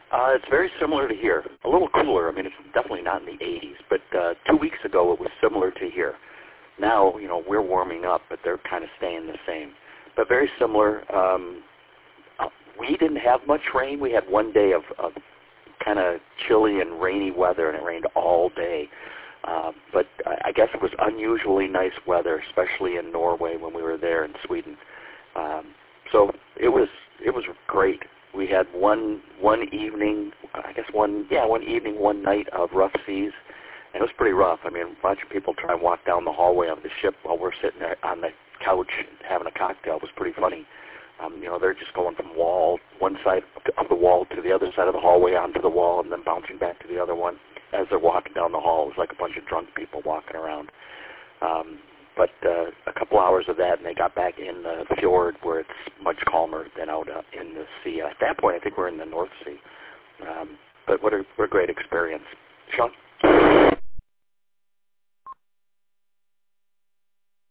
It's very similar to here. A little cooler. I mean, it's definitely not in the 80s, but 2 weeks ago it was similar to here. Now, we're warming up, but they're kind of staying the same. But very similar. We didn't have much rain. We had one day of kind of chilly and rainy weather, and it rained all day. But I guess it was unusually nice weather, especially in Norway when we were there, in Sweden. So it was great. We had one evening, one evening, one night of rough seas, and it was pretty rough. I mean, a bunch of people try and walk down the hallway of the ship while we're sitting there on the couch having a cocktail. It was pretty funny. They're just going from one side of the wall to the other side of the hallway onto the wall and then bouncing back to the other one as they're walking down the hall. It was like a bunch of drunk people walking around. But a couple hours of that, and they got back in the fjord where it's much calmer than out in the sea. At that point, I think we're in the North Sea. But what a great experience. Sean?